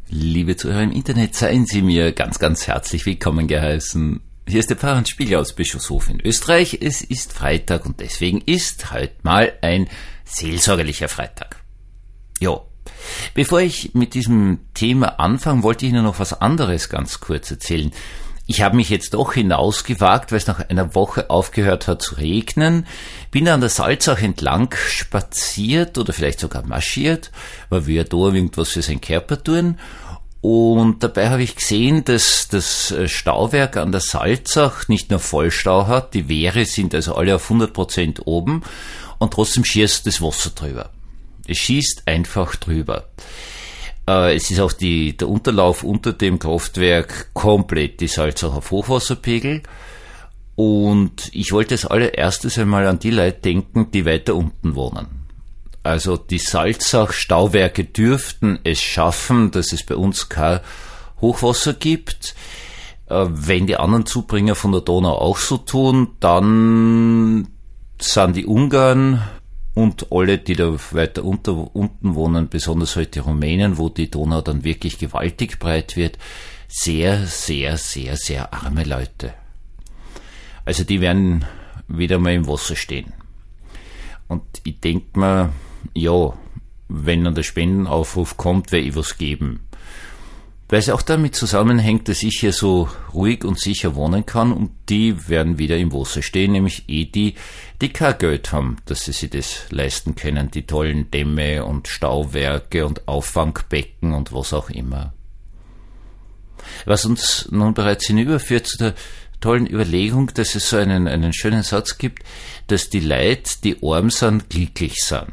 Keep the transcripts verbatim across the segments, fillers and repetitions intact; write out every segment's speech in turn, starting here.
Liebe Zuhörer im Internet, seien Sie mir ganz, ganz herzlich willkommen geheißen. Hier ist der Pfarrer Hans Spiegel aus Bischofshof in Österreich. Es ist Freitag und deswegen ist heute mal ein seelsorgerlicher Freitag. Jo, bevor ich mit diesem Thema anfange, wollte ich Ihnen noch was anderes ganz kurz erzählen. Ich habe mich jetzt doch hinausgewagt, weil es nach einer Woche aufgehört hat zu regnen. Bin an der Salzach entlang spaziert oder vielleicht sogar marschiert, weil wir ja da irgendwas für seinen Körper tun. Und dabei habe ich gesehen, dass das Stauwerk an der Salzach nicht nur Vollstau hat, die Wehre sind also alle auf hundert Prozent oben und trotzdem schießt das Wasser drüber. Es schießt einfach drüber. Es ist auch die, der Unterlauf unter dem Kraftwerk komplett die Salzach auf Hochwasserpegel. Und ich wollte als allererstes einmal an die Leute denken, die weiter unten wohnen. Also die Salzach-Stauwerke dürften es schaffen, dass es bei uns kein Hochwasser gibt. Wenn die anderen Zubringer von der Donau auch so tun, dann sind die Ungarn und alle, die da weiter unter, unten wohnen, besonders halt die Rumänen, wo die Donau dann wirklich gewaltig breit wird, sehr, sehr, sehr, sehr arme Leute. Also die werden wieder mal im Wasser stehen. Und ich denke mir, ja, wenn dann der Spendenaufruf kommt, werde ich was geben. Weil es auch damit zusammenhängt, dass ich hier so ruhig und sicher wohnen kann und die werden wieder im Wasser stehen, nämlich eh die, die kein Geld haben, dass sie sich das leisten können, die tollen Dämme und Stauwerke und Auffangbecken und was auch immer. Was uns nun bereits hinüberführt zu der tollen Überlegung, dass es so einen, einen schönen Satz gibt, dass die Leute, die arm sind, glücklich sind.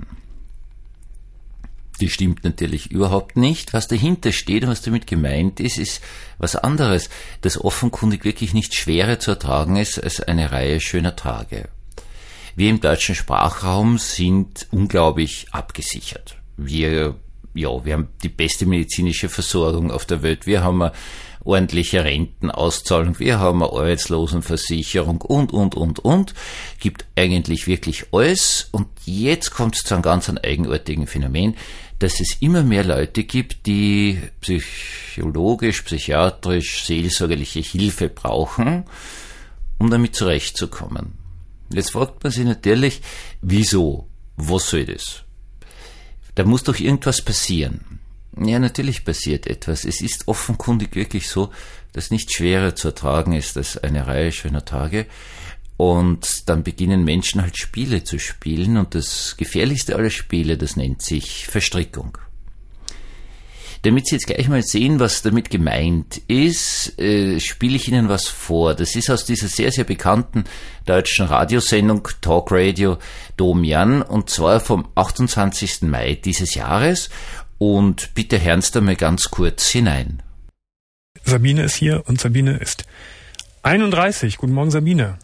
Die stimmt natürlich überhaupt nicht. Was dahinter steht und was damit gemeint ist, ist was anderes, das offenkundig wirklich nicht schwerer zu ertragen ist als eine Reihe schöner Tage. Wir im deutschen Sprachraum sind unglaublich abgesichert. Wir, ja, wir haben die beste medizinische Versorgung auf der Welt. Wir haben eine ordentliche Rentenauszahlung. Wir haben eine Arbeitslosenversicherung und, und, und, und. Gibt eigentlich wirklich alles. Und jetzt kommt es zu einem ganz eigenartigen Phänomen, dass es immer mehr Leute gibt, die psychologisch, psychiatrisch, seelsorgerliche Hilfe brauchen, um damit zurechtzukommen. Jetzt fragt man sich natürlich, wieso? Was soll das? Da muss doch irgendwas passieren. Ja, natürlich passiert etwas. Es ist offenkundig wirklich so, dass nichts schwerer zu ertragen ist als eine Reihe schöner Tage. Und dann beginnen Menschen halt Spiele zu spielen und das gefährlichste aller Spiele, das nennt sich Verstrickung. Damit Sie jetzt gleich mal sehen, was damit gemeint ist, äh, spiele ich Ihnen was vor. Das ist aus dieser sehr, sehr bekannten deutschen Radiosendung Talk Radio Domian und zwar vom achtundzwanzigsten Mai dieses Jahres und bitte hören Sie da mal ganz kurz hinein. Sabine ist hier und Sabine ist einunddreißig. Guten Morgen, Sabine.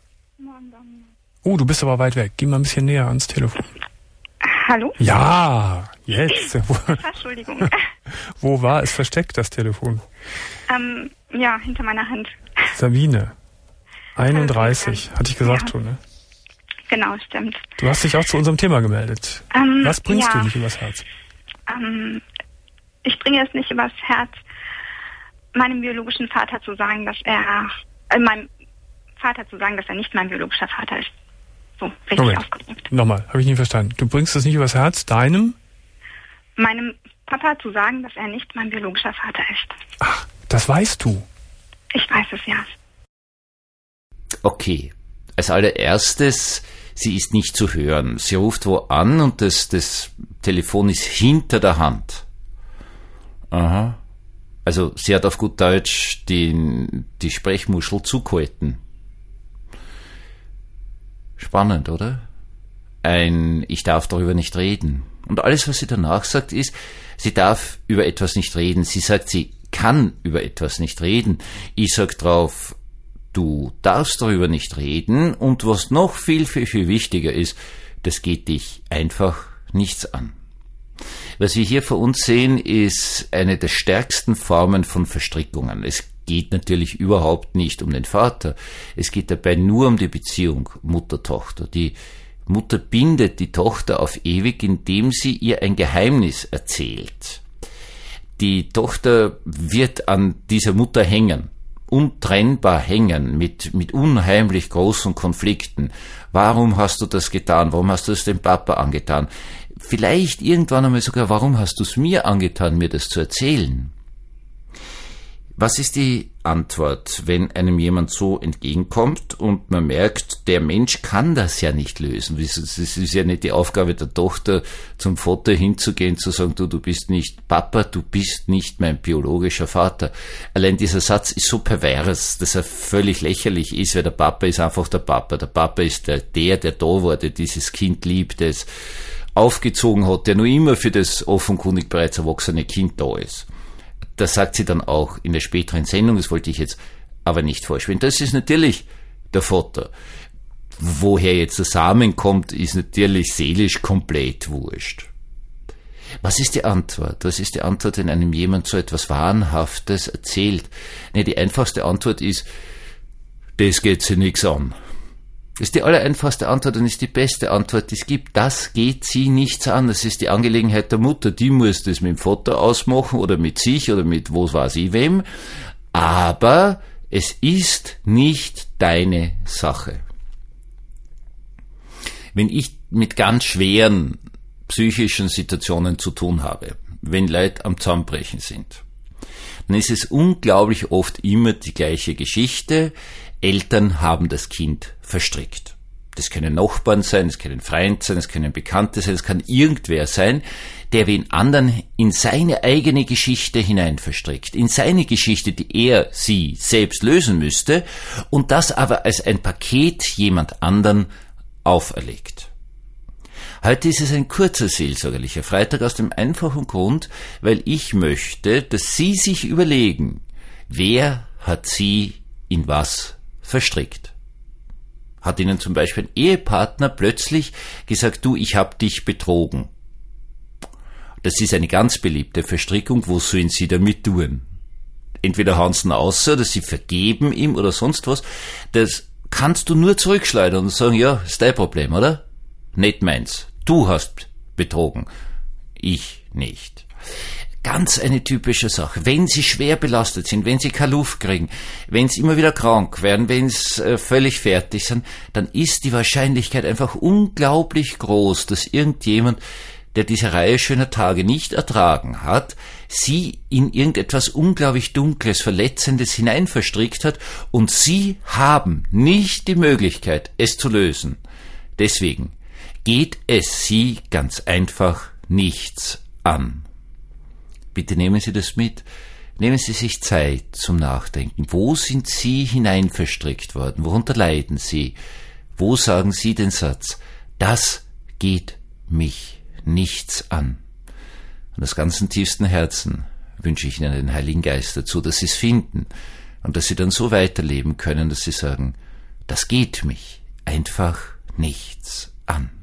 Oh, du bist aber weit weg. Geh mal ein bisschen näher ans Telefon. Hallo? Ja, jetzt. Entschuldigung. Wo war es versteckt, das Telefon? Ähm, ja, hinter meiner Hand. Sabine, einunddreißig, hatte ich gesagt ja. schon, ne? Genau, stimmt. Du hast dich auch zu unserem Thema gemeldet. Ähm, Was bringst ja. du nicht übers Herz? Ähm, ich bringe es nicht übers Herz, meinem biologischen Vater zu sagen, dass er, äh, meinem Vater zu sagen, dass er nicht mein biologischer Vater ist. So, richtig Moment. ausgedrückt. Nochmal, habe ich nicht verstanden. Du bringst es nicht übers Herz, deinem? Meinem Papa zu sagen, dass er nicht mein biologischer Vater ist. Ach, das weißt du. Ich weiß es, ja. Okay, als allererstes, sie ist nicht zu hören. Sie ruft wo an und das, das Telefon ist hinter der Hand. Aha. Also sie hat auf gut Deutsch die, die Sprechmuschel zugehalten. Spannend, oder? Ein Ich darf darüber nicht reden. Und alles, was sie danach sagt, ist, sie darf über etwas nicht reden. Sie sagt, sie kann über etwas nicht reden. Ich sag drauf, du darfst darüber nicht reden. Und was noch viel, viel, viel wichtiger ist, das geht dich einfach nichts an. Was wir hier vor uns sehen, ist eine der stärksten Formen von Verstrickungen. Es geht natürlich überhaupt nicht um den Vater. Es geht dabei nur um die Beziehung Mutter-Tochter. Die Mutter bindet die Tochter auf ewig, indem sie ihr ein Geheimnis erzählt. Die Tochter wird an dieser Mutter hängen, untrennbar hängen, mit, mit unheimlich großen Konflikten. Warum hast du das getan? Warum hast du es dem Papa angetan? Vielleicht irgendwann einmal sogar, warum hast du es mir angetan, mir das zu erzählen? Was ist die Antwort, wenn einem jemand so entgegenkommt und man merkt, der Mensch kann das ja nicht lösen? Es ist ja nicht die Aufgabe der Tochter, zum Vater hinzugehen, zu sagen, du, du bist nicht Papa, du bist nicht mein biologischer Vater. Allein dieser Satz ist so pervers, dass er völlig lächerlich ist, weil der Papa ist einfach der Papa. Der Papa ist der, der, der da war, der dieses Kind liebt, der es aufgezogen hat, der nur immer für das offenkundig bereits erwachsene Kind da ist. Das sagt sie dann auch in der späteren Sendung, das wollte ich jetzt aber nicht vorspielen. Das ist natürlich der Vater. Woher jetzt der Samen kommt, ist natürlich seelisch komplett wurscht. Was ist die Antwort? Was ist die Antwort, wenn einem jemand so etwas Wahnhaftes erzählt? Ne, die einfachste Antwort ist, das geht sie nichts an. Das ist die allereinfachste Antwort und ist die beste Antwort, die es gibt. Das geht sie nichts an. Das ist die Angelegenheit der Mutter. Die muss das mit dem Vater ausmachen oder mit sich oder mit wo weiß ich wem. Aber es ist nicht deine Sache. Wenn ich mit ganz schweren psychischen Situationen zu tun habe, wenn Leute am Zusammenbrechen sind, dann ist es unglaublich oft immer die gleiche Geschichte. Eltern haben das Kind verstrickt. Das können Nachbarn sein, es können Freunde sein, es können Bekannte sein, es kann irgendwer sein, der wen anderen in seine eigene Geschichte hinein verstrickt. In seine Geschichte, die er, sie selbst lösen müsste und das aber als ein Paket jemand anderen auferlegt. Heute ist es ein kurzer seelsorgerlicher Freitag aus dem einfachen Grund, weil ich möchte, dass Sie sich überlegen, wer hat Sie in was verstrickt. Hat Ihnen zum Beispiel ein Ehepartner plötzlich gesagt, du, ich hab dich betrogen. Das ist eine ganz beliebte Verstrickung, wo sollen Sie damit tun? Entweder hauen Sie ihn aus, oder Sie vergeben ihm oder sonst was. Das kannst du nur zurückschleudern und sagen, ja, ist dein Problem, oder? Nicht meins. Du hast betrogen. Ich nicht. Ganz eine typische Sache. Wenn Sie schwer belastet sind, wenn Sie keine Luft kriegen, wenn Sie immer wieder krank werden, wenn Sie äh, völlig fertig sind, dann ist die Wahrscheinlichkeit einfach unglaublich groß, dass irgendjemand, der diese Reihe schöner Tage nicht ertragen hat, Sie in irgendetwas unglaublich Dunkles, Verletzendes hinein verstrickt hat und Sie haben nicht die Möglichkeit, es zu lösen. Deswegen geht es Sie ganz einfach nichts an. Bitte nehmen Sie das mit. Nehmen Sie sich Zeit zum Nachdenken. Wo sind Sie hinein verstrickt worden? Worunter leiden Sie? Wo sagen Sie den Satz, das geht mich nichts an? Und aus ganzem tiefsten Herzen wünsche ich Ihnen den Heiligen Geist dazu, dass Sie es finden und dass Sie dann so weiterleben können, dass Sie sagen, das geht mich einfach nichts an.